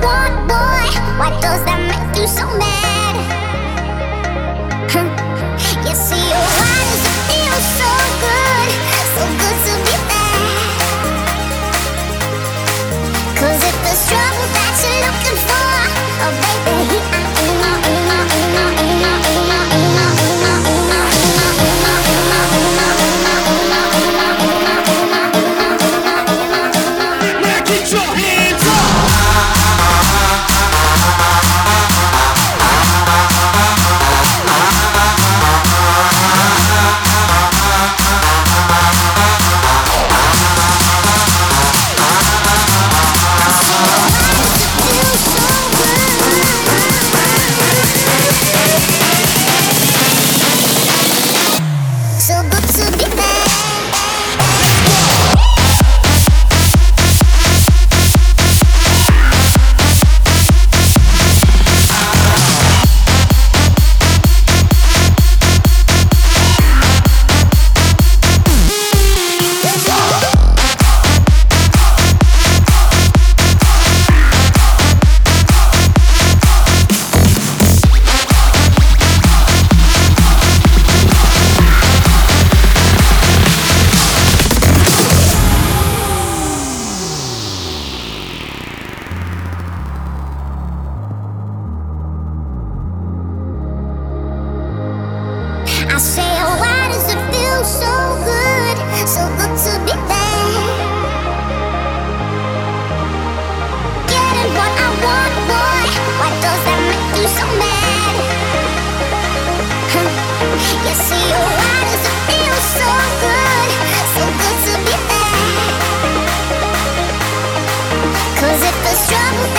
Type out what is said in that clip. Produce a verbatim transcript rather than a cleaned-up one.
want, boy. Why does that make you so mad? Huh. You see, oh, why does it feel so good, so good to be bad? 'Cause if there's trouble that you're looking for, oh baby, here I am. So good to be back. I say, oh, why does it feel so good, so good to be there? Getting what I want, boy. Why does that make you so mad? Huh. You see, oh, why does it feel so good, so good to be there? 'Cause if there's trouble